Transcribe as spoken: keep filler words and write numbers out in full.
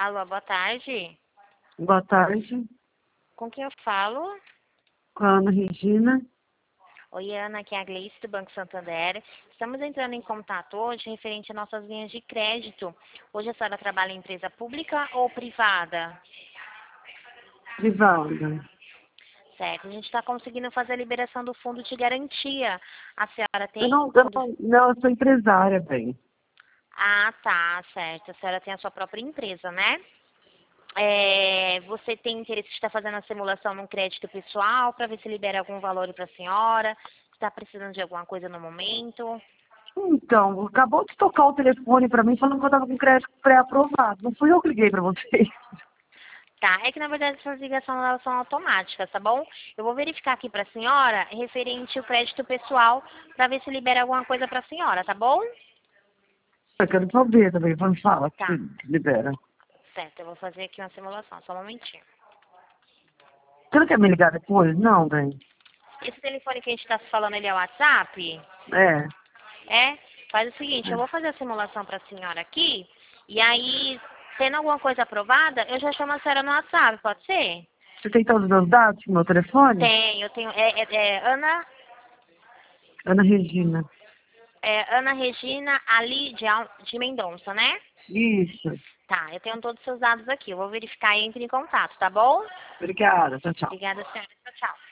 Alô, boa tarde. Boa tarde, Com quem eu falo? com a Ana Regina. Oi, Ana, aqui é a Gleice do Banco Santander. Estamos entrando em contato hoje referente a nossas linhas de crédito. Hoje a senhora trabalha em empresa pública ou privada? Privada. Certo, a gente está conseguindo fazer a liberação do fundo de garantia. A senhora Eu tem não, eu fundo... não, não, eu sou empresária, bem. Ah, tá, certo. A senhora tem a sua própria empresa, né? É, você tem interesse de estar fazendo a simulação num crédito pessoal para ver se libera algum valor para a senhora? Está precisando de alguma coisa no momento? Então, acabou de tocar o telefone para mim falando que eu estava com crédito pré-aprovado. Não fui eu que liguei para vocês. Tá, é que na verdade essas ligações elas são automáticas, tá bom? Eu vou verificar aqui para a senhora referente ao crédito pessoal para ver se libera alguma coisa para a senhora, tá bom? Eu quero saber também, vamos falar que Tá, libera. certo, eu vou fazer aqui uma simulação, só um momentinho. Você não quer me ligar depois? Não, bem. Esse telefone que a gente está falando, ele é o WhatsApp? É, É? Faz o seguinte, eu é. vou fazer a simulação para a senhora aqui, e aí, tendo alguma coisa aprovada, eu já chamo a senhora no WhatsApp, pode ser? Você tem todos os meus dados no meu telefone? Tenho, eu tenho, é, é, é Ana, Ana Regina. é Ana Regina Ali de, Al- de Mendonça, né? Isso. Tá, eu tenho todos os seus dados aqui, eu vou verificar e entre em contato, tá bom? Obrigada, tchau, tchau. Obrigada, senhora. Tchau, tchau.